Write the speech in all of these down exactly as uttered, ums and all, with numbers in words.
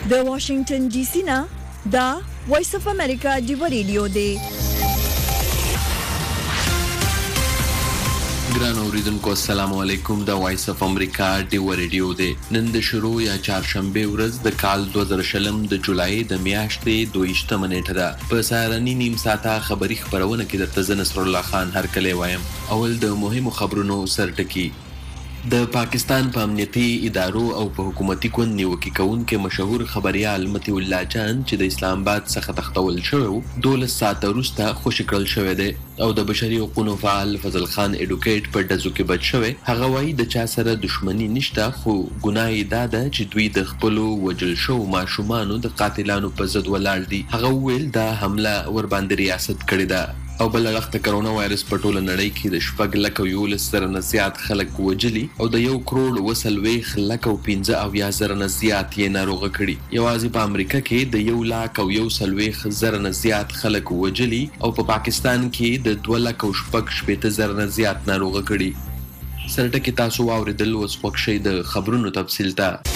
د واشنگټن ډي سي نه دا وایس اف امریکا دی ریډیو دی. ګران اوریدونکو السلام علیکم. د وایس اف امریکا دی ریډیو دی. نن د شروع یا چهارشنبه ورځ د کال دوه زره شلم د جولای د میاشتې دویشتمه نیټه ده. په سهارني نیم ساعته خبری خبرونه کې د نصر الله خان هرکلی وایم. اول د مهمو خبرونو سرټکی. د پاکستان په امنیتي ادارو او په حکومتي کون نیوکه کوونکو مشهور خبريال متي الله جان چې د اسلام آباد څخه تختول شو دولس ساعته وروسته خوشی کړل شوې ده او د بشري حقوقو فعال فضل خان اډوکیټ په دزو کې بچ شوی. هغه وایي د چا سره دښمنی نشته خو ګناي دا ده چې دوی د خپل وجل شو ماشومانو د قاتلانو په ضد ولاړ دي. هغه ویل دا حمله ور باندې ریاست کړې ده او بل وخت کرونا وایرس په ټوله نړۍ کې د شپږ لک یو لس سره نه زیات خلک وجلي او د یو کروڑ وسلويخ لک او پنځه او یا زره نه زیات یې ناروغ کړي. یوازې په امریکا کې د یو لاک او یو سلويخ زره نه زیات خلک وجلي او په پاکستان کې د دوه لک او شپږ شپږ زره نه زیات ناروغ کړي. سرټکی تاسو واوریدل اوس وخت شي د خبرونو تفصیل ته.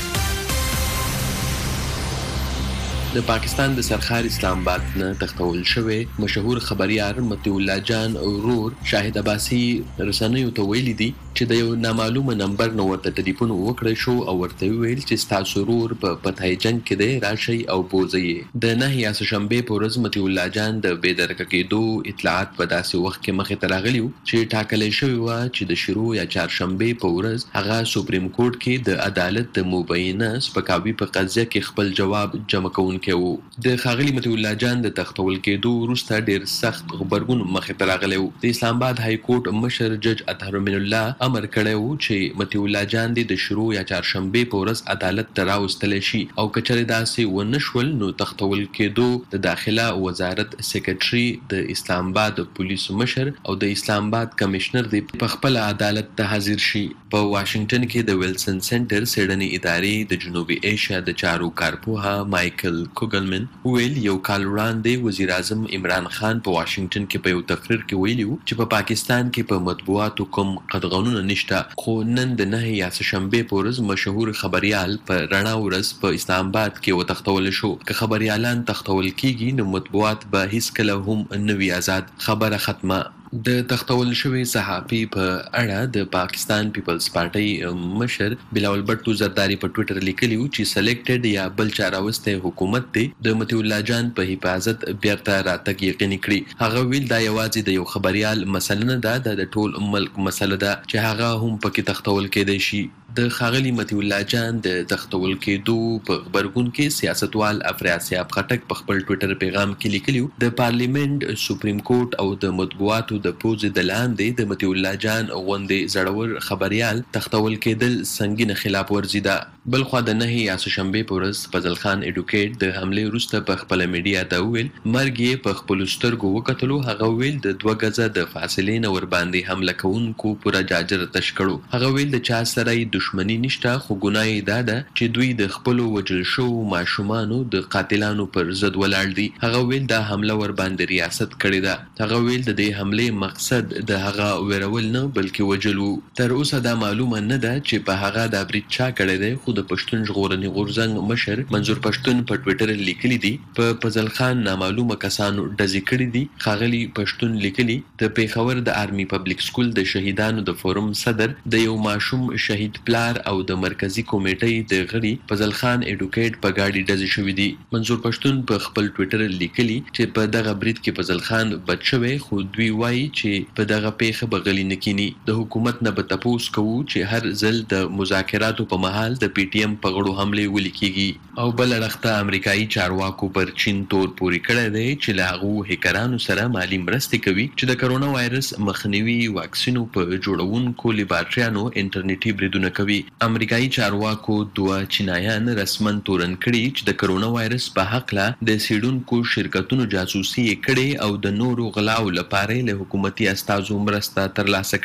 د پاکستان د سرخار اسلام آباد نه تختول شوی مشهور خبريار متي الله جان او رور شاهد عباسي رسنیو ته ویلي دي چې د یو نامعلومه نمبر نو ورته ټلیفون وکړی شو او ورته ویل چې تاسو رور په پتاي جنگ کې دی راشي او بوزي. د نه یا شنبه په ورځ متي الله جان د بيدرکه کېدو اطلاعات په داسې وخت کې مخه تراغلیو چې ټاکلې شوی و چې د شروع یا چهارشنبه په ورځ هغه سپریم کورټ کې د عدالت د مبینه سپکاوي په قضیه کې خپل جواب جمع کوي. د خاغلی متي الله جان د تختول کېدو وروسته ډیر سخت خبرګون مخه تراغلی و. د اسلام آباد های کورټ مشر جج اطهر من الله امر کړی و چې متي الله جان د شروع یا چهارشنبه په ورځ عدالت ته راوستل شي او کچره داسې ونشول نو تختول کېدو د داخله وزارت سیکریټري د اسلام آباد پولیس مشر او د اسلام آباد کمشنر د خپل عدالت ته حاضر شي. په واشنگټن کې د ویلسن سنټر سیډنی ادارې د جنوبي ایشیا د چارو کارپوها مایکل کوګلمن ویل یو کال وړاندې وزیر اعظم عمران خان په واشنگټن کې په یو تقریر کې ویلي چې په پاکستان کې په مطبوعاتو کوم قدغنونه نشته خو نن د نه یا شنبه په ورځ مشهور خبريال په رڼا ورځ په اسلام آباد کې وتختول شو. که خبريالان تختول کیږي نو مطبوعات به هیڅ کله هم نوي آزاد خبره ختمه. د تختول شوی صحافي په اړه د پاکستان پیپلز پارټي مشر بلاول بټو زرداری په ټوئیټر لیکلی و چې سلیکټډ یا بل چاراوسته حکومت دی د متي الله جان په حفاظت بیرته راتګ یقیني کړي. هغه ویل دا یوازې د یو خبريال مسله نه ده د ټول ملک مسله ده چې هغه هم پکې تختول کېدای شي. د خاغلی متي الله جان د تختول کېدو په خبرګون کې سیاستوال افراسیاب خټک په خپل ټوئیټر پیغام کې لیکلی د پارلیمنت سپریم کورټ او د مطبوعاتو د پوز د لاندې د متي الله جان غوندې زړور خبريال تختول کېدل سنگینه خلاف ورزي ده. بل خو د نه یا شنبه په ورځ فضل خان اډوکیټ د حمله وروسته په خپل میډیا ته ویل مرګ یې په خپل سترګو وکتلو. هغه ویل د دوه غزه د فاصلې نه ور باندې حمله کوونکو پورا جاجر تشکړو. هغه ویل د چا سره دښمنی نشته خو ګناي دا ده چې دوی د خپل وجل شو ماشومانو د قاتلانو پر ضد ولاړ دي. هغه ویل دا حمله ور باندې ریاست کړې ده. هغه ویل د دې حمله مقصد د هغه ویرول نه بلکې وجلو. تر اوسه دا معلومه نه ده چې په هغه د بریټ چا کړی دی خو د پښتون ژغورنې غورځنګ مشر منظور پښتون په ټوئیټر لیکلی دی په فضل خان نامعلومه کسانو ډزې کړې دي. خاغلی پښتون لیکلی د پیښور د آرمي پبلک سکول د شهیدانو د فورم صدر د یو ماشوم شهید پلار او د مرکزی کمیټې د غړي فضل خان اډوکیټ په گاډي ډزې شوې دي. منظور پښتون په خپل ټوئیټر لیکلی چې په دغه بریټ کې فضل خان بچ شوی خو دوی وایي چې په دغه پیښه بغلی نکینی. د حکومت نه به تاسو کوو چې هر ځل د مذاکراتو په مهال د پی ټی ایم په غړو حمله ولیکيږي او بل اړخته امریکایي چارواکو پر چین تور پوری کړی دی چې له هغو هکرانو سره مالی مرستې کوي چې د کرونا وایرس مخنیوي واکسینو په جوړونکو لیبارټریانو انټرنیټي بریدونه کوي. امریکایي چارواکو دوه چینایان رسمن تورن کړي چې د کرونا وایرس په حق لا د سیډونکو شرکتونو جاسوسي کړي او د نورو غلاو لپاره له حکومتي استازو مرسته ترلاسه کړي.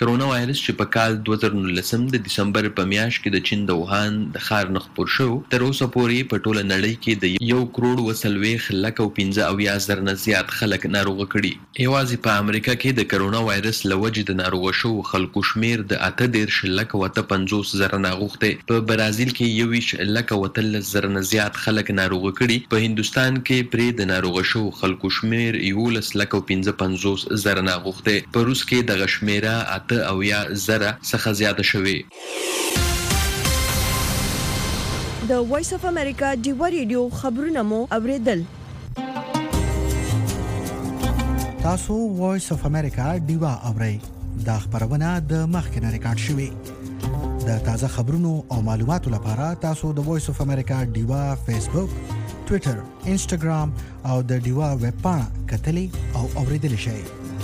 کرونا وایرس چې په کال دوه زره نولسم د دسمبر په میاشت کې د چین د ووهان د ښار نه خپور شو، تر اوسه پورې په ټوله نړۍ کې د یو کروڑ وسلويخ لک او پنځه اویا زر نه زیات خلک ناروغه کړي. یوازې په امریکا کې د کرونا وایرس له وجې د ناروغه شو خلکو شمیر د اته دېرش لک او اته پنځوس زره ناروغ دی. په برازیل کې یوویشت لک او اتلس زره نه زیات خلک ناروغه کړي. په هندوستان کې پرې د ناروغه شو خلکو شمیر یولس لک او پنځه پنځوس زره ناروغ دی. په روس کې دغه شمیره اته اویا زره څخه زیاته شوې. د وایس اف امریکا ډیوا ریډیو خبرونه مو اوریدل. تاسو وایس اف امریکا ډیوا اورئ. دا خبرونه د مخکنه ریکارډ شوې. د تازه خبرونو او معلوماتو لپاره تاسو د وایس اف امریکا ډیوا فیسبوک، ټوئیټر، انسټاګرام او د ډیوا ویب پاڼه کتلی او اوریدلی شئ.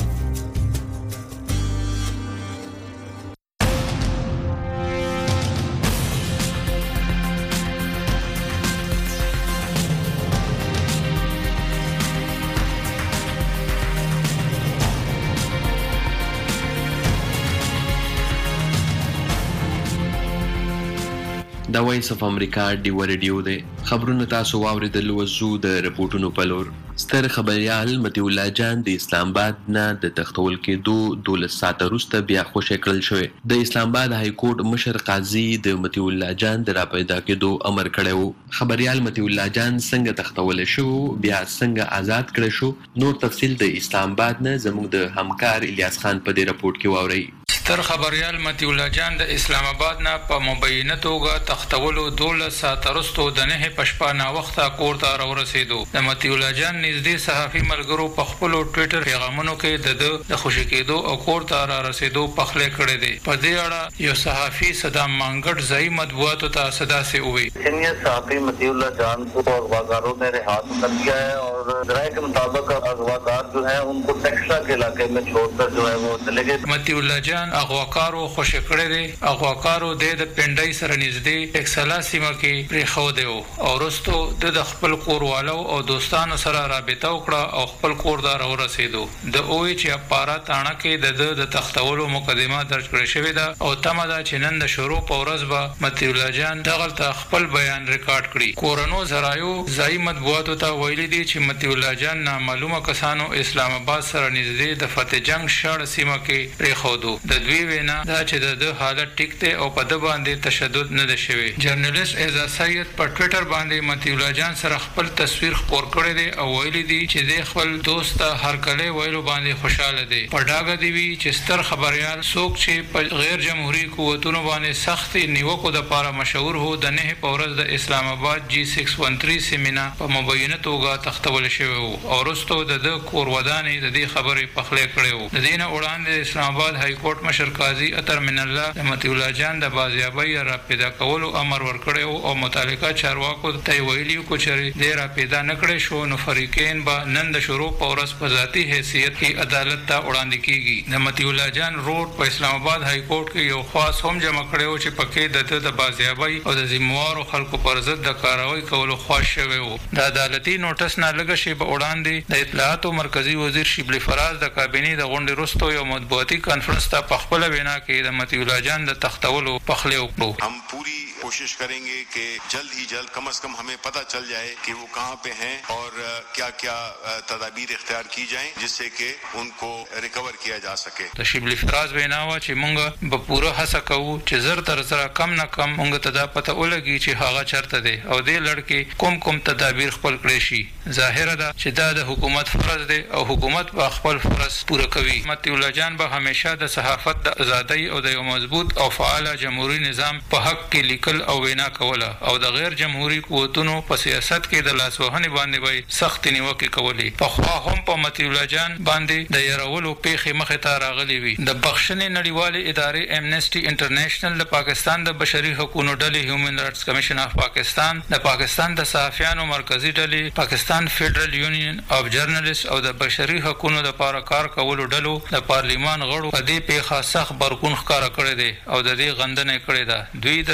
دا وایس اف امریکا ډیوا ریډیو دی. خبرونه تاسو واوریدل. وزو د رپورټونو په لور. ستر خبريال متي الله جان د اسلام آباد نه د تختول کېدو دولس ساعته وروسته بیا خوشی کړل شوی. د اسلام آباد های کورټ مشر قاضي د متي الله جان د راپیدا کېدو امر کړی وو. خبريال متي الله جان څنګه تختول شو، بیا څنګه آزاد کړی شو، نور تفصیل د اسلام آباد نه زموږ د همکار الیاس خان په دې رپورټ کې واورئ. ستر خبريال متي الله جان د اسلام آباد نه په مبینه توګه تختولو دولس ساعته وروسته د نه پښپا نا وخته کور ته راورسېدو. د متي الله جان نږدې صحافي ملګرو په خپل ټوئیټر پیغامونو کې د د خوشی کېدو او کور ته را رسېدو پخله کړې دي. په دې اړه یو صحافي صدام مانګړ ځای مطبوعاتو ته صدا سے ہوئی. سینئر صحافی متي الله جان کو اغواکاروں نے رہا کر دیا ہے اور ذرائع کے مطابق اغواکار جو ہیں ان کو ٹیکسلا کے علاقے میں چھوڑ کر جو ہے وہ چلے گئے. متي الله جان اغواکارو خوشی کړی دی. اغواکارو د پندای سره نږدې ټکسلا سیمه کې پری خو دی او ورستو د خپل کوروالو او دوستانو سره رابطه وکړه او خپل کور دار ورسېدو. د اوې چې اپارا تاڼه کې د د تختولو مقدمه درج کړې شوې ده او تمه ده چې نن د شروع په ورځ به متي الله جان دغه خپل بیان ریکارډ کړي. کورونو زرایو ځای مطبوعاتو ته ویلي دي چې متي الله جان نامعلومه کسانو اسلام آباد سره نږدې د فتح جنگ شړ سیمه کې پری خو دو. د دوی وینا دا چې د حالت ټیک ته او په د باندې تشدد نه ده شوی. جرنالست اعزاز سید په ټوئیټر باندې متي الله جان سره خپل تصویر خپور کړی دی او ویلي دی چې د خپل دوست هر کله ویلو باندې خوشاله دی. په ډاګه دی وی چې ستر خبريال څوک چې په غیر جمهوریت قوتونو باندې سخت نیوکو د لپاره مشهور هو د نه په ورځ د اسلام آباد جی سکس ون تھری سیمینار په مبینه توګه تختول شوی او ورستو د کور ودانې د دې خبرې پخله کړې وو. د دینه وړاندې اسلام آباد های کورټ مشر قاضي اتر من الله د متي الله جان د بازیابۍ را پیدا کولو امر ورکړی او متعلقه چارواکو ته ویلي کو چې د را پیدا نکړې شو نو فریقین به نن د شروع په ورځ په ذاتی حیثیت کې عدالت ته وړاندې کیږي. د متي الله جان روډ په اسلام آباد های کورټ کې یو خاص هم جمع کړو چې پکې د بازیابۍ او د ذمہوارو خلکو پر ضد د کاروایی کولو خواهش شوی وو. د عدالتي نوټس نه لږ شی په وړاندې د اطلاعات مرکزی وزیر شبلی فراز د کابینې د غونډې وروسته یو مطبوعاتي کانفرنس ته په خپل وینا کې د متي الله جان د تختولو پخله وکړو. हम पूरी कोशिश करेंगे कि जल्द ही जल्द कम से कम हमें पता चल जाए कि वो कहाँ पे हैं और क्या क्या तदाबीर इख्तियार की जाएं जिससे कि उनको रिकवर किया जा सके. د شبلی فراز وینا وا چې مونږ به پوره هڅه کوو چې زر تر زر کم نه کم مونږ ته دا پته ولګي چې هغه چرته دی او دې لړکې کوم کوم تدابیر خپل کړی شي. ظاهر ده چې دا د حکومت فرض دی او حکومت به خپل فرض پوره کوي. متي الله جان به همیشه د صحافت د ازادۍ او د یو مضبوط او فعال جمهوریت نظام په حق کې لیکل او وینا کوله او د غیر جمهوریت قوتونو په سیاست کې د لاسوهنې باندې به سخت نیوکې کولې. په خوا هم په متي الله جان باندې د يرولو پیښې مخې ته راغلي وي. د بخښنې نړیوالې ادارې امنیسټي انټرنیشنل د پاکستان د بشري حقوقو ډلې هیومن رائټس کمیشن اف پاکستان د پاکستان د صحافیانو مرکزی ډلې پاکستان فدرل یونین اف جرنالست او د بشري حقوقو لپاره کار کولو ډلو د پارلیمان غړو په دې پیښه سخت برکون ښکارا کړی دی او د دې غندنه کړې ده. دوی د ستر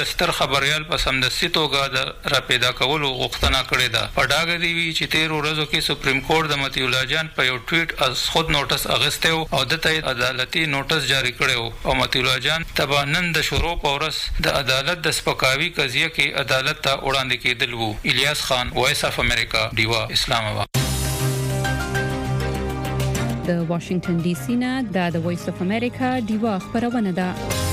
خبريال په سمدستي توګه د راپیدا کولو غوښتنه کړې ده. په ډاګه دی وی چې تیر ورځو کې سپریم کورټ د مطیع الله جان په یو ټویټ از خود نوټس اغسته او د ته عدالتي نوټس جاری کړو او مطیع الله جان تبا نن د شروع پورس د عدالت د سپکاوي قضیه کې عدالت ته وړاندې کېدل وو. الیاس خان، وایس اف امریکا، ډیوا، اسلام آباد. د واشنگټن ډي سي نه د وایس اف امریکا ډیوا خبرونه ده.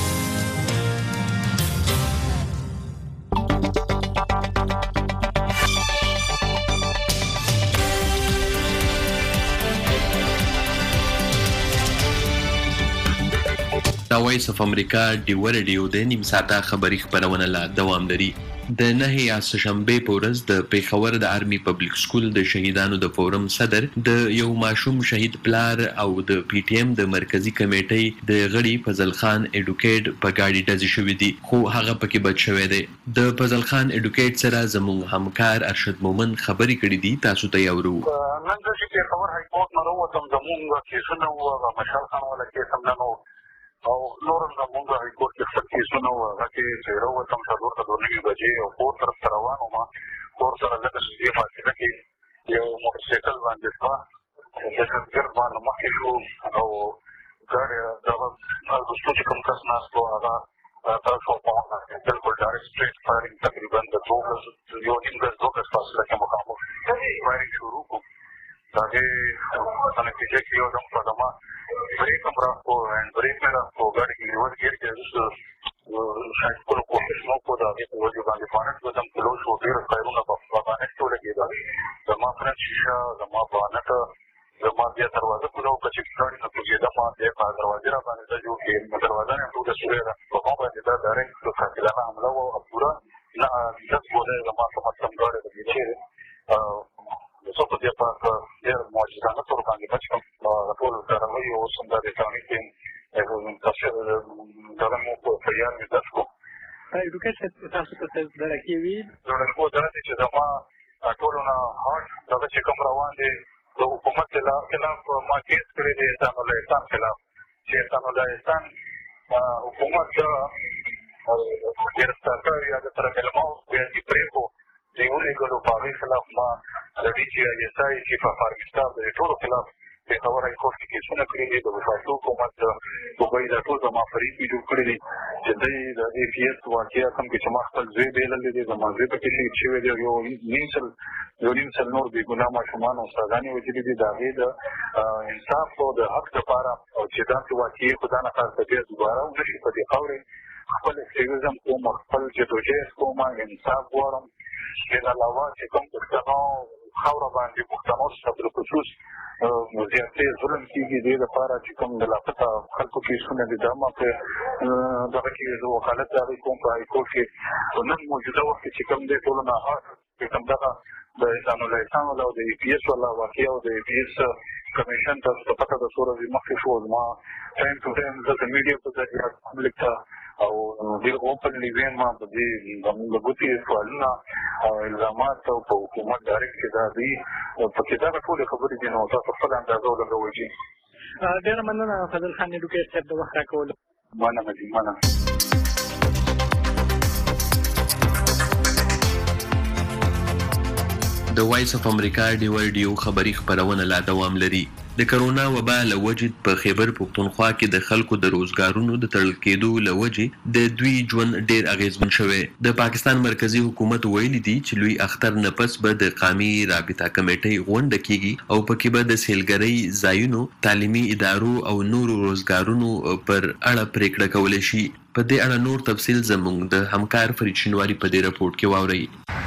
د وایس اف امریکا ډیوا رادیو د نیم ساعته خبری خبرونه لا دوام لري. د نهه یا شنبه په ورځ د پیښور د آرمي پبلک سکول د شهیدانو د فورم صدر د یو ماشوم شهید پلار او د پی ټی ایم د مرکزی کمیټې د غړي فضل خان اډوکیټ په گاډي ډزې شوې دي، خو هغه پکې بچ شوی دی. د فضل خان اډوکیټ سره زموږ همکار ارشد مومن خبري کړې دي، تاسو ته یورو. نن د پیښور های کورټ نه وروتم، زموږ کیسونه وو، مشال خان ولا کیس هم نه او نور زموږ های کورټ کې څه کیسونه وو، هغه کې چې وروتم څلور ته دوه نیمې بجې او کور طرف ته روان وم. کور سره لږه شېبې فاصله کې یو موټرسایکل باندې شوه، د شنکر باندې مخکې شو او ګاډي دغه رستو چې کوم کس ناست و هغه تاسو په بالکل ډایرکټ سټریټ فایرینګ تقریبا د دوه ګز یو نیم ګز دوه ګز فاصله کې مخامخ فایرینګ شروع کړو. د هغې په نتیجه کې یو دم صدمه بریک هم راکړو، هینډ بریک مې راکړو، ګاډي کې لیور ګیر کې شاید کلو کوشش مو کړو، د هغې په وجې باندې بانټ بدم کلو شو، ډېر فایرونه په بانټ ولګېدل. زما فرنټ شیشه، زما بانټ، زما بیا دروازه کلو که چې ګاډي نه کوزېده، ما بیا په دروازې را باندې دا جوړ کړې، دروازه مې ټوله سورې ده، په ما باندې دا ډایرکټ قاتلانه حمله وه او پوره نه دس بوله زما څه مطلب ګاډي لګېدلې. زه په دې پاک ډېر معجزانه طور باندې بچ کړم. ټول کاروي اوس هم دا د اسلامي ټیم تفسیر دغه مو په فریاد مې درس کړو. اډوکیټ تاسو ته څه زده کېږي؟ زړه خو دا دی چې زما ټولو نه هارډ دغه چې کوم روان دی د حکومت خلاف ما کیس کړی دی، احسان الله احسان خلاف، چې احسان الله احسان حکومت ګرفتار کړی یا د سره مېلمه بیا دې پرېښو د یو لیکلو په هغې خلاف ما د ډي جي آی ایس آی چیف اف آرمي سټاف د ټولو خلاف پیښور های کورټ کې کیسونه کړي دي. د وفاقي حکومت دوبۍ دا ټول زما فریق مې جوړ کړي دي چې دوی د اے پي ایس واقعه کوم کې چې ما خپل زوی بېللی دی، زما زوی پکې شهید شوی دی، یو نیم سل یو نیم سل نور بې ګناه ماشومان او استادانې وژلي دي. د هغې د انصاف او د حق دپاره او چې داسې واقعې خو دا نه خاص بیا دوباره ونه شي په دې خاورې خپل اکټیویزم کوم، خپل جدوجهد کوم، انصاف غواړم. د علاوه چې کوم پښتنو خاوره باندې پښتنو څخه بالخصوص زیاتې ظلم کېږي، دې لپاره چې کوم د لاپته خلکو کیسونه دي دا ما په دغه کې زه وکالت د هغې کوم په های کورټ کې په نن موجوده وخت کې چې کوم دی ټولو نه چې کوم دغه د احسان الله احسان والا او د ای پي ایس والا واقعه او د ای پي ایس کمیشن تاسو ته پته ده څو ورځې مخکې شو. زما ټایم ټو ټایم زه د میډیا په ذریعه پبلک ته او ډېر اوپنلی ویم ما په دې زموږ د ګوتې سوالونه او الزامات او په حکومت ډایرکټ چې دا دي پکې دغه ټولې خبرې دي، نو تاسو خپله اندازه ولګوئ. ډېره مننه فضل خان اډوکیټ صاحب د وخت راکولو. مننه جي مننه. د وایس اف امریکا ډیوا رادیو خبری خبرونه لا دوام لري. د کرونا وبا له وجې په خیبر پښتونخوا کې د خلکو د روزګارونو د تړل کېدو له وجې د دوی ژوند ډېر اغیزمن شوی. د پاکستان مرکزی حکومت ویلي دي چې لوی اختر نه پس به د قومي رابطه کمیټې غونډه کیږي او پکې به د سیلګرۍ ځایونو، تعلیمي ادارو او نورو روزګارونو پر اړه پریکړه کولی شي. په دې اړه نور تفصیل زموږ د همکار فرید شینواری په دې رپورټ کې واورئ.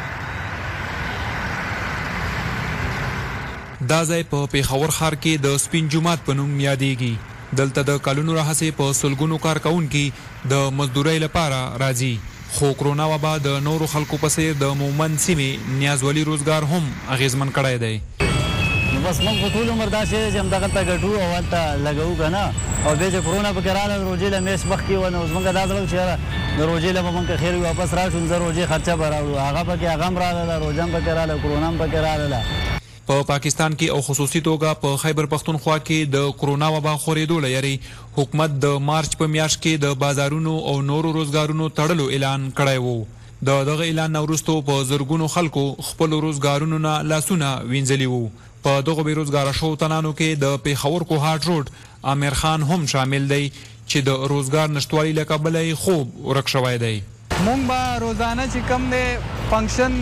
دا ځای په پیښور ښار کې د سپین جومات په نوم یادېږي. دلته د کلونو راهیسې په سلګونو کارکوونکي د مزدورۍ لپاره راځي، خو کرونا وبا د نورو خلکو په څېر د مومند سیمې نیازولي روزګار هم اغېزمن کړی دی. بس موږ په ټول عمر داسې چې همدغلته ګټو او هلته لګوو که نه، او بیا چې کرونا پکې راغله روژې له میاشت مخکې وه، نو اوس موږ دا زړه چې د روژې له به موږ که خیر وي واپس را شو، زه روژې خرچه به راوړو، هغه پکې هغه هم راغله، روژه هم پکې راغله، کرونا هم پکې راغله. په پا پاکستان کې او خصوصي توګه په خیبر پختونخوا کې د کرونا وبا خورېدو لري حکومت د مارچ په میاشت کې د بازارونو او نورو روزګارونو تړلو اعلان کړی وو د دغه اعلان وروسته په زرګونو خلکو خپل روزګارونو نه لاسونه وینځلي وو په دغه بیروزګار شو تنانو کې د پیښور کوهاټ روډ امیر خان هم شامل دی چې د روزګار نشټوالي له کبله خوب ورک شوی دی مونږ به روزانه چې کم دی فنکشن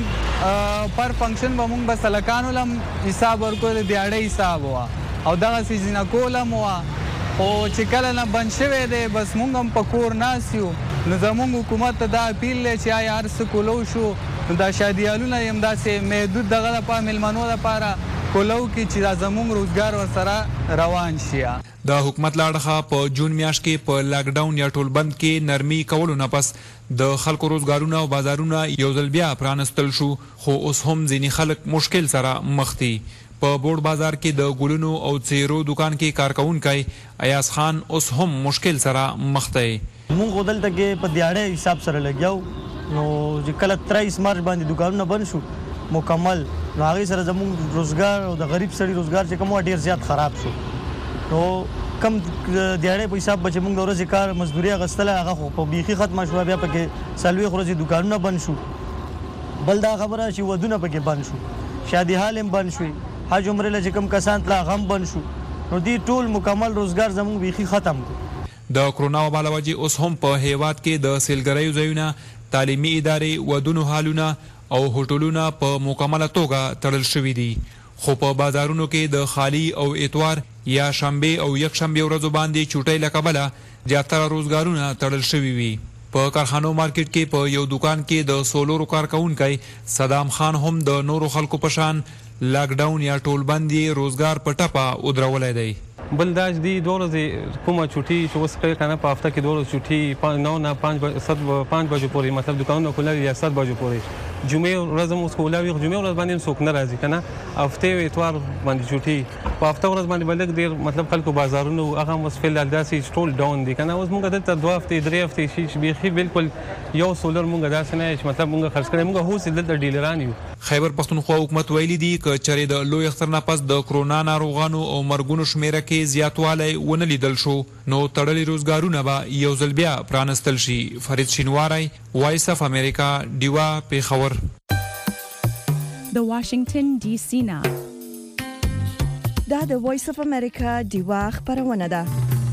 پر فنکشن به مونږ به سلکانو لم حساب ورکول دیاړه حساب وه او دغه سیزینه کول هم وه خو چې کله نه بند شوی دی بس مونږ هم په کور ناست یو نو زمونږ حکومت ته دا اپیل دی چې آیا هر څه کولو شو نو دا شادیالونه یې همداسې محدود دغه لپاره میلمنو لپاره کولو کې چې دا زمونږ روزګار ورسره روان شي د حکومت لاړخه په جون میاشت کې په لاک ډاون یا ټولبند کې نرمي کولو نه پس د خلکو روزګارونه او بازارونه یو ځل بیا پرانستل شو خو اوس هم ځینې خلک مشکل سره مخ دي په بورډ بازار کې د ګلونو او څیرو دکان کې کارکونکی ایاز خان اوس هم مشکل سره مخ دی مونږ دلته کې په دیاړه حساب سره لګیاو نو چې کله تریس مارچ باندې دکانونه بند شو مکمل نو هغه سره زموږ روزګار او د غریب سړي روزګار چې کوم ډیر زیات خراب شو نو کم دیاړه په حساب بچ موږ د ورځې کار مزدوري غستله هغه خو په بیخي ختمه شو بیا پکې سلوي ورځې دکانونه بند شو بل دا خبره چې ودونه پکې بند شو شادي حال هم بند شوی حج عمره لږ کم کسان تلا غم بند شو نو دی ټول مکمل روزګار زموږ بیخي ختم دی د کرونا وبا له وجې اوس هم په هیواد کې د سیلګریو ځایونه تعلیمي ادارې ودونو حالونه او هوټلونه په مکمله توګه تړل شوي دي خو په بازارونو کې د خالی او اتوار یا شنبه او یک شنبه ورځو باندې چوټۍ له کبله زیاتره روزګارونه تړل شوي وي په کارخانو مارکیټ کې په یو دکان کې د سولورو کارکونکی صدام خان هم د نورو خلکو په شان لاک ډاون یا ټولبند یې روزګار په ټپه ودرولی دی بل دا چې دی دوه ورځې کومه چوټي چې اوس کوي که نه په هفته کې دوه ورځې چوټي نو نه پنځ پنځ بجو پورې مطلب دکانونه کله یا سات بجو پورې جمعې ورځ هم اوس کولا وي جمعې ورځ باندې څوک نه راځي که نه هفتې او اتوار باندې چوټي په هفته ورځ باندې به لږ ډېر مطلب خلکو بازارونه هغه هم اوس فلحال داسې ټول ډاون دي که نه اوس مونږ دلته دوه هفتې درې هفتې شي چې بیخي بالکل یو سولر مونږ داسې نه چې مطلب مونږ خرڅ کړی مونږ هوسې دلته ډیلران یو خیبر پختونخوا حکومت ویلي دي که چېرې د لوی اختر نه پس د کرونا ناروغانو او مرګونو شمیره کې زیاتوالی ونه لیدل شو نو تړلي روزګارونه به یو ځل بیا پرانستل شي فرید شینواری وایس اف امریکا ډیوا پیښور د واشنگټن ډي سي نه دا د وایس اف امریکا ډیوا خبرونه ده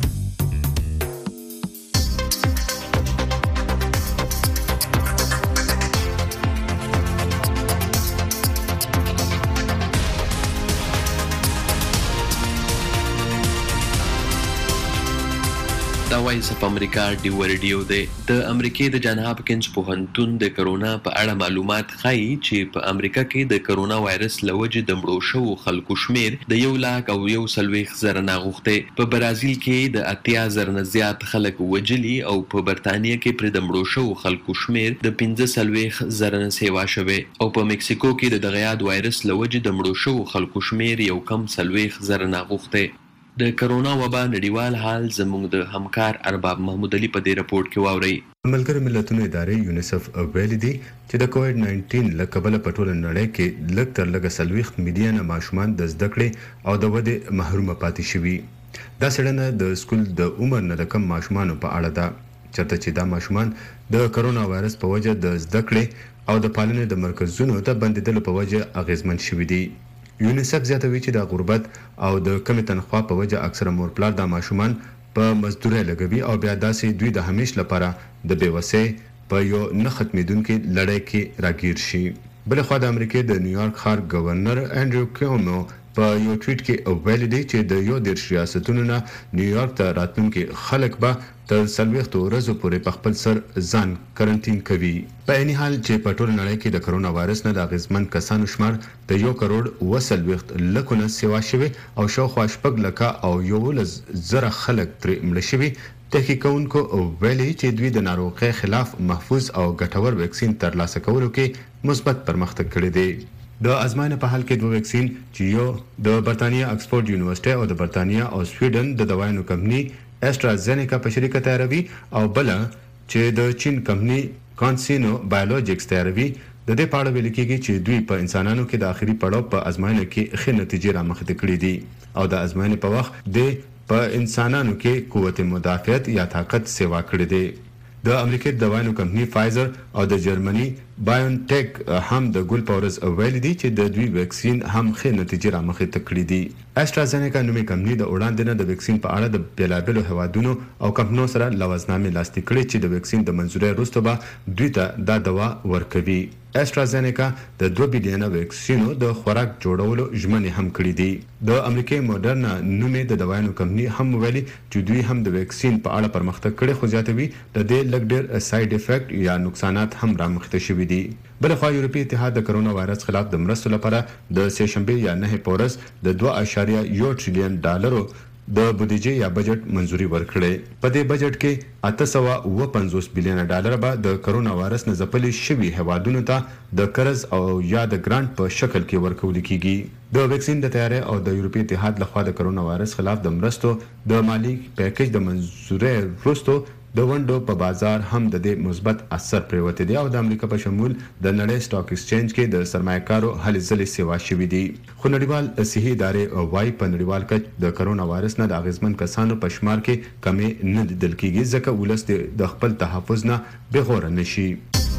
دا وایس اف امریکا ډیو ریډیو دی د امریکې د جان هاپکینز پوهنتون د کرونا په اړه معلومات ښایي چې په امریکا کې د کرونا وایرس له وجې د مړو شوو خلکو شمیر د یو لاک او یو څلوېښت زره نه اوښتی په برازیل کې د اتیا زره نه زیات خلک وجلي او په برتانیه کې پرې د مړو شوو خلکو شمیر د پنځه څلوېښت زره نه سیوا شوی او په مکسیکو کې د دغه یاد وایرس له وجې د مړو شوو خلکو شمیر یو کم څلوېښت زره نه اوښتی د کرونا وبا نړیوال حال زموږ د همکار ارباب محمود علي په دې رپورټ کې واورئ ملګرو ملتونو ادارې یونیسف ویلي دي چې د کووډ ناینټین له کبله په ټوله نړۍ کې لږ تر لږه څلوېښت میلیونه ماشومان د زده کړې او د ودې محرومه پاتې شوي دا څېړنه د سکول د عمر نه د کم ماشومانو په اړه ده چېرته چې دا ماشومان د کرونا وایرس په وجه د زده کړې او د پالنې د مرکزونو د بندېدلو په وجه اغېزمن شوي دي یونیسف زیاتوي چې د غربت او د کمې تنخوا په وجه اکثره مور پلار د ماشومان په مزدورۍ لګوي او بیا داسې دوی د همیش لپاره د بېوسۍ په یو نه ختمېدونکې لړۍ کې راګیر شي بلخوا د امریکې د نیویارک ښار ګورنر انډریو کومو په یو ټویټ کې ویلي دی چې د یو دېرش ریاستونو نه نیویارک ته راتلونکي خلک به تر څلوېښتو ورځو پورې په خپل سر ځان کرنټین کوي په عیني حال چې په ټوله نړۍ کې د کرونا وایرس نه د اغېزمن کسانو شمار د یو کروڑ اوه څلوېښت لکو نه سیوا شوي او شاوخوا شپږ لکه او یولس زره خلک ترې مړه شوي تحقیق کوونکو ویلي چې دوی د ناروغۍ خلاف محفوظ او ګټور ویکسین ترلاسه کولو کې مثبت پرمختګ کړی دی د ازموینې په حال کې دوه ویکسین چې یو د برتانیا اکسفورد یونیورسيټي او د برتانیا او سویډن د دوايانو کمپنۍ اسټرازینیکا په شریکه تیاروي او بل چې د چین کمپنۍ کانسینو بایولوجیکس تیاروي د دې په اړه ویل کېږي چې دوی په انسانانو کې د آخري پړاو په ازموینه کې ښه نتیجې رامخته کړې دي او د ازموینې په وخت د په انسانانو کې قوت مدافعت یا طاقت سیوا کړې دي. د امریکای د دوايانو کمپنی فایزر او د جرمني بایونټیک هم د ګل پاورز ویل دي چې د دوی ویکسین هم ښه نتیجې رامخته کړې دي. اسټرازینیکا نومي کمپنی د وړاندې نه د ویکسین په اړه د بیلابلو هوادونو او کمپنیو سره لوازنامې لاسلیک کړې چې د ویکسین د منځوري وروسته به دوی ته دا دوا ورکوي. اسټرازینیکا د دوه بلین ویکسینو د خوراک جوړولو ژمنې هم کړې دي. د امریکای مودرنا نومي د دوايانو کمپنی هم ویلي چې دوی هم د ویکسین په اړه پرمختګ کړي خو زیاتوي د دې لږ ډېر ساید افیکټ یا نقصانات هم رامخته شوي دي. بلخوا یورپی اتحاد د کرونا وایرس خلاف د مرستو لپاره د سه شنبه یا نه پورس د دوه اشاریه یو ټریلیون ډالرو د بودیجې یا بجټ منځوري ورکړې. په دې بجټ کې اته سوه اوه پنځوس بلین ډالر به د کرونا وایرس نه ځپلې شوي هیوادونو ته د قرض او یا د ګرانټ په شکل کې ورکول کیږي. د ویکسین د تیاری او د یورپی اتحاد لخوا د کرونا وایرس خلاف د مرستو د مالی پیکیج د منځوري وروسته د ونډو په بازار هم د دې مثبت اثر پریوته دي او د امریکا په شمول د نړۍ سټاک ایکسچینج کې د سرمایه‌کارو هلې ځلې سیوا شوې دي. خو نړیوال صحي ادارې وايي په نړیوال کچ د کرونا وایرس نه د اغیزمن کسانو په شمار کې کمی نه لیدل کیږي ځکه ولس د خپل تحفظ نه بغور نشي.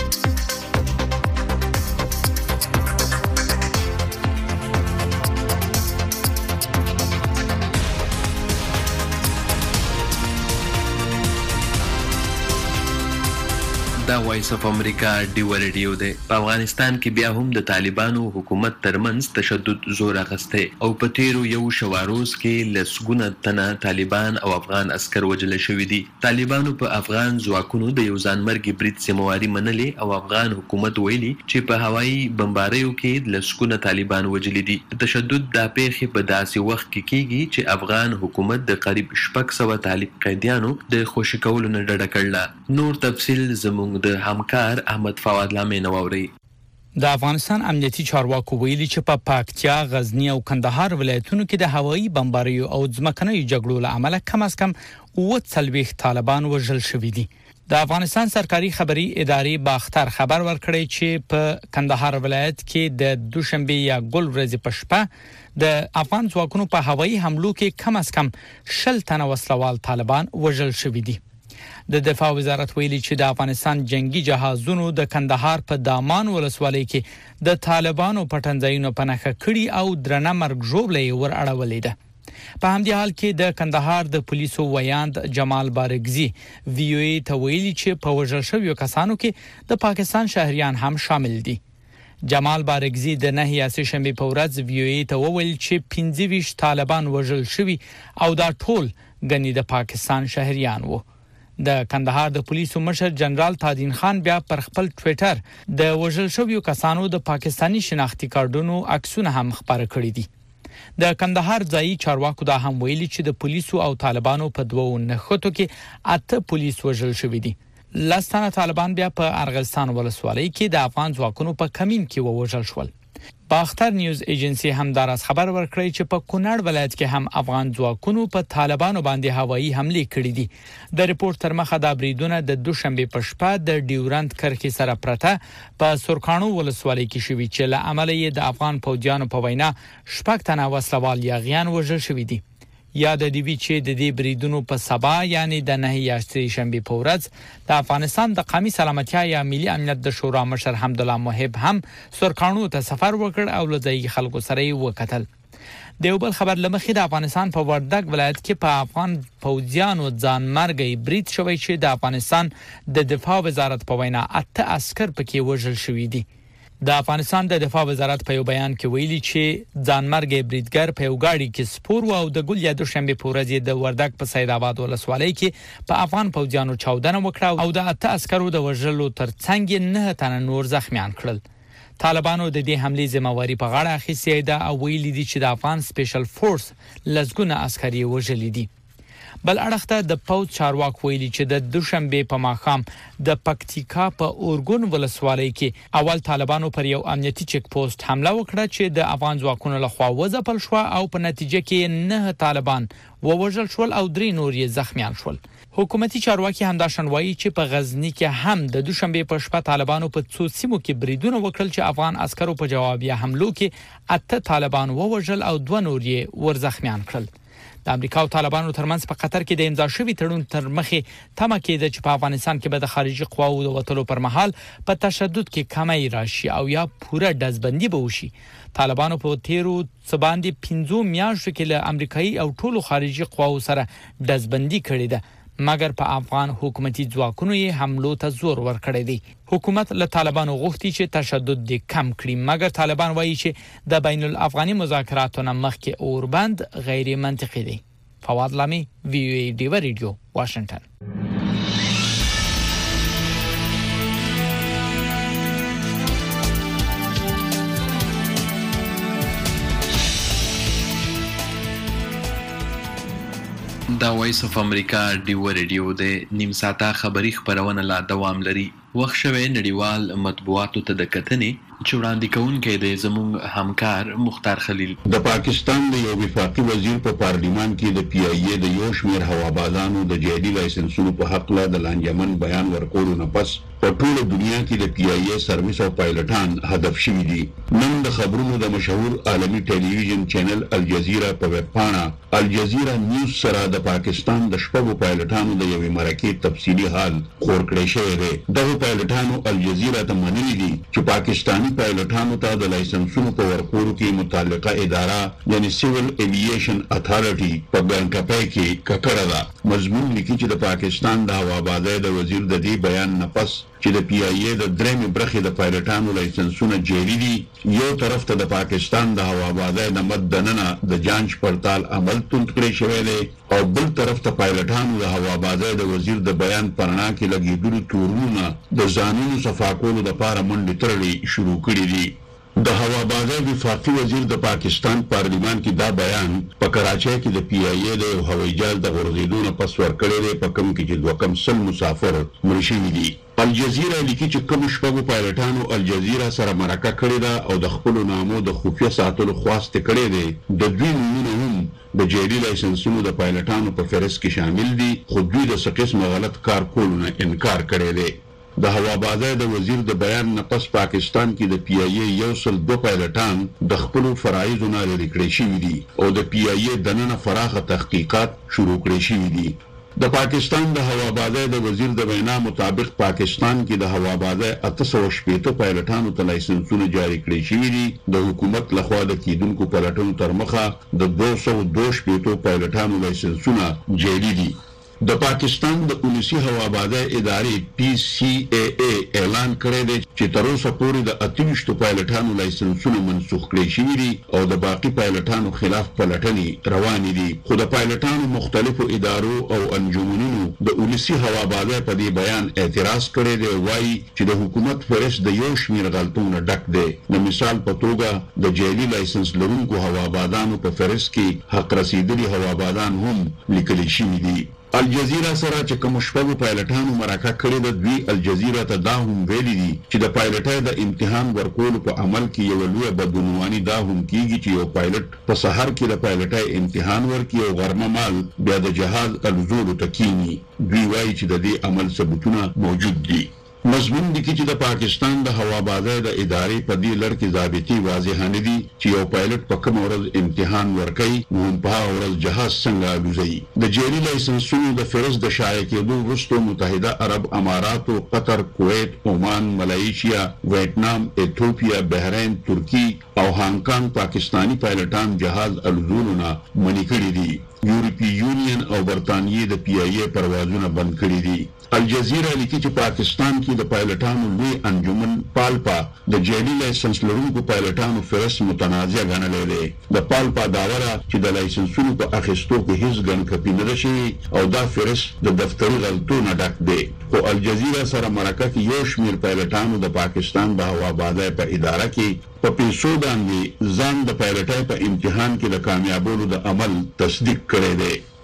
دا وایس اف امریکا ډیو ریډیو دی. په افغانستان کې بیا هم د طالبانو حکومت ترمنځ تشدد زور اخیسته او په تیرو یو شواروز کې لسګونه تنه طالبان او افغان عسكر وجل شوي دي. طالبانو په افغان ځواکونو د یو ځانمرګي برید سیمواري منلې او افغان حکومت ویلي چې په هوایي بمباریو کې لسګونه طالبان وجل دي. تشدد د پیښې په داسې وخت کې کیږي چې افغان حکومت د قریب شپږ سوه طالب قیدیانو د خوشي کولو نه ډډه کړله. نور تفصیل زموږ د همکار احمد فواد لامین ووري. د افغانستان امنیتي چارواکو ویلي چې په پا پکتیا، غزنی او کندهار ولایتونو کې د هوایي بمباریو او ځمکنیو جګړو له امله کم از کم اووه څلوېښت طالبان وژل شوي دي. د افغانستان سرکاري خبري ادارې باختر خبر ورکړی چې په کندهار ولایت کې د دوشنبه یا ګل ورځې په شپه د افغان ځواکونو په هوایي حملو کې کم از کم شل تنه وسلوال طالبان وژل شوي دي. د دفاع وزارت ویلي چې د افغانستان جنگي جهازونو د کندهار په دامان ولسوالۍ کې د طالبانو پټنځایونو په نښه کړي او درنه مرګ ژوبلې ور اړولې ده. په همدې حال کې د کندهار د پولیسو ویاند جمال بارګزي وی او ای ته ویلي چې په وژل شویو کسانو کې د پاکستان شهريان هم شامل دي. جمال بارګزي د نه یا سه شنبه په ورځ وی او ای ته وویل چې پنځه ویشت طالبان وژل شوي او دا ټول غني د پاکستان شهريان وو. د کندهار د پولیسو مشر جنرال تادین خان بیا پر خپل ټوئیټر د وژل شویو کسانو د پاکستانی شناختی کارتونو عکسونه هم خبره کړې دي. د کندهار ځایي چارواکو دا هم ویلي چې د پولیسو او طالبانو په دوو نښتو کې اته پولیس وژل شوي دي. لسانه طالبان بیا په ارغستان ولسوالۍ کې د افغان ځواکونو په کمین کې ووژل شول. باختر نیوز ایجنسی هم داراز خبر ورکړی چې په کونړ ولایت کې هم افغان ځواکونو په طالبانو باندې هوایي حمله کړې دي. د ریپورت تر مخه د بریدونه د دوشنبه په شپه د ډیورند کرښې سره پرته په سورکانو ولسوالۍ کې شوي چې له امله یې د افغان پوځیانو په وینا شپږ تنه وسلوال یاغیان وژل شوي دي. یاد دی وی چې د دې بریدونو په سبا یعنی د نه یا سه شنبه په ورځ د افغانستان د قومي سلامتیا یا ملي امنیت د شورا مشر حمدالله محب هم سرکانو ته سفر وکړ او لږی خلکو سره وکتل. د یو بل خبر لمخې د افغانستان په وردګ ولایت کې په افغان پوځیانو ځان مرګي برید شوی چې د افغانستان د دفاع وزارت په وینا اته عسكر پکې وژل شوی دي. د افغانستان د دفاع وزارت په یو بیان کې ویلي چې ځانمرګي بریدګر په یو گاډي کې سپور و او د ګل یا دوشنبه په ورځ د وردګ په سید آباد ولسوالۍ کې په افغان پوځیانو چاودنه وکړه او د اته عسکرو د وژلو ترڅنګ نه تنه نور زخمیان کړل. طالبانو د دې حملې ذمہواری په غاړه اخیستې ده او ویلي دي چې د افغان سپیشل فورس لزګونه عسکري وژلي دي. بل اړخ ته د پوز چارواک ویلي چې د دوشنبه په ماښام د پکتیکا په اورګون ولسوالۍ کې اول طالبانو پر یو امنیتي چک پوسټ حمله وکړه چې د افغان ځواکونو لخوا وځپل شو او په نتیجه کې نه طالبان ووژل شول او درې نور یې زخمیان شول. حکومتي چارواکي همداشان وایي چې په غزنی کې هم د دوشنبه په شپه طالبانو په څو سیمو کې بریدونه وکړل چې افغان عسکرو په جوابیه حملو کې اته طالبان ووژل او دوه نور یې ورزخمیان کړل. د امریکا او طالبانو ترمنځ په قطر کې د امضا شوی تړون تر مخې تمه کېده چې په افغانستان کې به د خارجي قواو د وټلو پر مهال په تشدد کې کمی راشي او یا پوره دزبندي به وشي. طالبانو په تیرو څباندې پنځو میاشتو کې له امریکایي او ټولو خارجي قواو سره دزبندي کړې ده، مګر په افغان حکومتي ځواکونو یې حملو ته زور ورکړی دی. حکومت له طالبانو غوښتي چې تشدد دې کم کړي، مګر طالبان وایي چې د بین الافغاني مذاکراتو نه مخکې اوربند غیر منطقي دی. فواد لامي، وی او ای ډیو ریډیو، واشنگټن. دا وایس اف امریکا ډیو ریډیو د نیم ساعته خبری خبرونه لا دوام لري. وخت شوه نړیوال مطبوعاتو ته د کتنې چې وړاندې کوونکې د زموږ همکار مختار خلیل. د پاکستان د یو وفاقي وزیر په پارلیمان کې د پی ای ای د یو شمېر هوابازانو د جعلي لایسنسونو په حق له د لانجمن بیان ورکولو نه پس په ټوله دنیا کې د پی ای ای سرویس او پایلټان هدف شوي دي. نن د خبرونو د مشهور عالمي ټلویزیون چینل الجزیره په ویب پاڼه الجزیره نیوز سره د پاکستان د شپږو پایلټانو د یوې مرکې تفصیلي حال خور کړی شوی دی. دغه پایلټانو الجزیره ته منلي دي چې پاکستاني پایلټانو ته د لایسنسونو په ورکولو کې متعلقه اداره یعنی سیول ایوییشن اتھارټي په بانکپای کې ککړه ده. مضمون لیکي چې د پاکستان د هوابازۍ د وزیر د دې بیان نه پس چې د پی ای ای د درېمې برخې د پایلټانو لایسنسونه جعلي دي، یو طرف ته د پاکستان د هوابازۍ د مد دننه د جانچ پړتال عمل توند کړی شوی دی او بل طرف ته پایلټانو د هوابازۍ د وزیر د بیان په رڼا کې لګېدلي تورونه د ځانونو صفا کولو لپاره منډې تړلې شروع کړي دي. د هوابازۍ وفاقي وزیر د پاکستان پارلیمان کې دا بیان په کراچۍ کې د پی ای ای د یو هوایي جهاز د غورځېدو نه پس ورکړی دی، په کوم کې چې دوه کم سل مسافر مړه شوي دي. الجزیره لیکي چې کوم شپږو پایلټانو الجزیره سره مرکه کړې ده او د خپلو نامو د خفیه ساتلو خواست کړی دی. د دوی نومونه هم د جعلي لایسنسونو د پایلټانو په فهرست کې شامل دي، خو دوی د څه قسمه غلط کار کولو نه انکار کړی دی. د هوابازۍ د وزیر د بیان نه پس پاکستان کې د پی ای ای یو سل دوه پایلټان د خپلو فرایضو نه لرې کړی شوي دي او د پی ای ای دننه پراخه تحقیقات شروع کړی شوي دي. د پاکستان د هوابازۍ د وزیر د وینا مطابق پاکستان کې د هوابازۍ اته سوه شپېته پایلټانو ته لایسنسونه جاري کړی شوي دي. د حکومت لخوا د کیدونکو پلټنو تر مخه د دوه سوه دوه شپېتو پایلټانو لایسنسونه جعلي دي. د پاکستان د پولیسي هوابازۍ ادارې پی سی ای ای اعلان کړی دی چې تر اوسه پورې د اته ویشتو پایلټانو لایسنسونه منسوخ کړي شوي دي او د باقي پایلټانو خلاف پلټنې روانې دي. خو د پایلټانو مختلفو ادارو او انجمنونو د پولیسي هوابازۍ په دې بیان اعتراض کړی دی او وایي چې د حکومت فهرست د یو شمېر غلطونو ډک دی. د مثال په توګه د جعلي لایسنس لرونکو هوابازانو په فهرست کې حق رسیدلي هوابازان هم لیکلي شوي دي. الجزیره سره چې کوم شپږو پایلټانو مرکه کړې ده، دوی الجزیره ته دا هم ویلي دي چې د پایلټۍ د امتحان ورکولو په عمل کې یوه لویه بدعنواني دا هم کیږي چې یو پایلټ په سهار کې د پایلټۍ امتحان ورکړي او غرمه مال بیا د جهاز الوزولو ته کیني. دوی وایي چې د دې عمل ثبوتونه موجود دي. مضمون لیکي چې د پاکستان د هوابازۍ د ادارې په دې لړ کې ضابطې واضح نه دي چې یو پایلټ په کومه ورځ امتحان ورکوي نو هم په هغه ورځ جهاز څنګه الوزوي. د جعلي لایسنسونو د فهرست د شایع کېدو وروسته متحده عرب اماراتو، قطر، کویت، عمان، ملایشیا، ویتنام، ایتوپیا، بحرین، ترکی او هانګ کانګ پاکستانی پایلټان جهاز الوزولو نه منع کړي دي. یورپی یونین او برطانیې د پی ای ای پروازونه بند کړي دي. الجزیره لیکي چې پاکستان کې د پایلټانو لوی انجمن پالپا د جعلي لایسنس لرونکو پایلټانو فهرست متنازع ګڼلی دی. د پالپا دعوه ده چې د لایسنسونو په اخیستو کې هیڅ ګڼکپي نه ده شوې او دا فهرست د دفتري غلطو نه ډک دی. خو الجزیره سره مرکه کې یو شمېر پایلټانو د پاکستان د هوابازۍ په اداره کې په پیسو باندې ځان د پایلټۍ په امتحان کې د کامیابولو د عمل تصدیق کړی دی.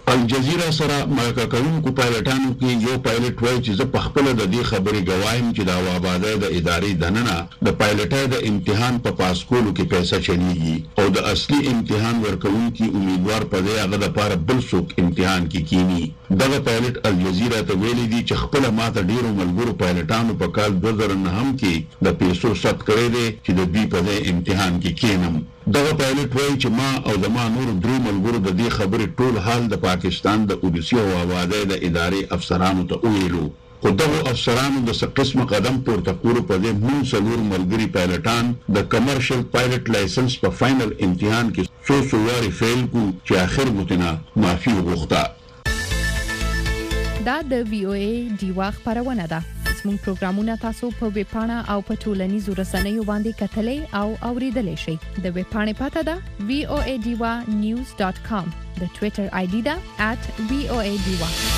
الجزیره سره مرکه کوونکو پایلټانو کې یو پایلټ وایي چې زه په خپل د دې خبرې گوایم چې د هوابازۍ د ادارې دننه د پایلټۍ د امتحان په پاس کولو کې پیسې چلیږي او د اصلي امتحان ورکوونکي امیدوار په دې هغه لپاره بل څوک امتحان کې کینی دغه پایلټ الجزیره ته ویلي دي چې خپل ماته ډیرو ملګرو پایلټانو په کال دوه زره نه هم کې د پیسو ثبت کړی دی چې د دوی په دې امتحان کې کینم دغه پایلټ وایي چې ما او زما نور درې ملګرو د دې خبرې ټول حال د پاکستان د اودیسي او هوابازۍ د ادارې افسرانو ته وویلو خو دغو افسرانو د څه قسمه قدم پورته کولو په دې موږ څلور ملګري پایلټان د کمرشل پایلټ لایسنس په فاینل امتحان کې څو څو وارې فیل کو چې آخر متنه معافي وغوښته دا د وی او ای ډیوا خبرونه ده زموږ پروګرامونه تاسو په ویب پاڼه او په ټولنیزو رسنیو باندې کتلې او اوریدلای شئ د ویب پاڼې پته ده وی او ای ډیوا نیوز ډاټ کام د ټوئیټر آی ډي ده at وی او ای ډیوا